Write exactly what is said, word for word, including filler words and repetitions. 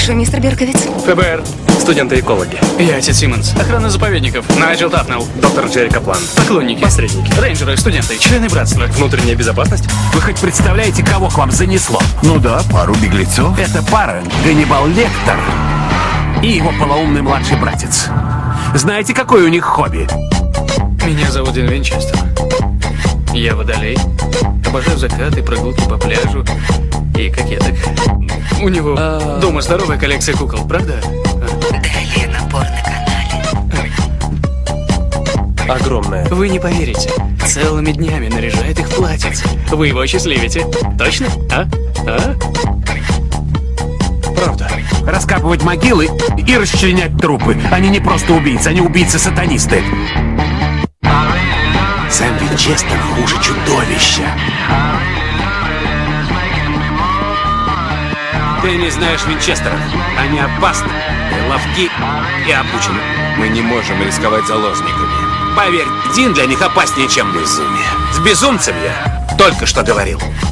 большое, мистер Берковиц. ФБР, студенты-экологи. Я отец Симмонс. Охрана заповедников. Найджел Тафнелл. Доктор Джерри Каплан. Поклонники. Посредники. Рейнджеры, студенты, члены братства. Внутренняя безопасность. Вы хоть представляете, кого к вам занесло? Ну да, пару беглецов. Это пара Ганнибал Лектор и его полоумный младший братец. Знаете, какое у них хобби? Меня зовут Дин Винчестер. Я водолей. Обожаю закаты, прогулки по пляжу и кокеток. У него а... дома здоровая коллекция кукол, правда? Далее на порно-канале. Огромная. Вы не поверите. Целыми днями наряжает их в платьице. Вы его счастливите. Точно? А? А? Правда. Раскапывать могилы и расчленять трупы. Они не просто убийцы, они убийцы-сатанисты. Сэм Винчестер хуже чудовища. Ты не знаешь Винчестеров. Они опасны, ловки и обучены. Мы не можем рисковать заложниками. Поверь, Дин для них опаснее, чем безумие. С безумцем я только что говорил.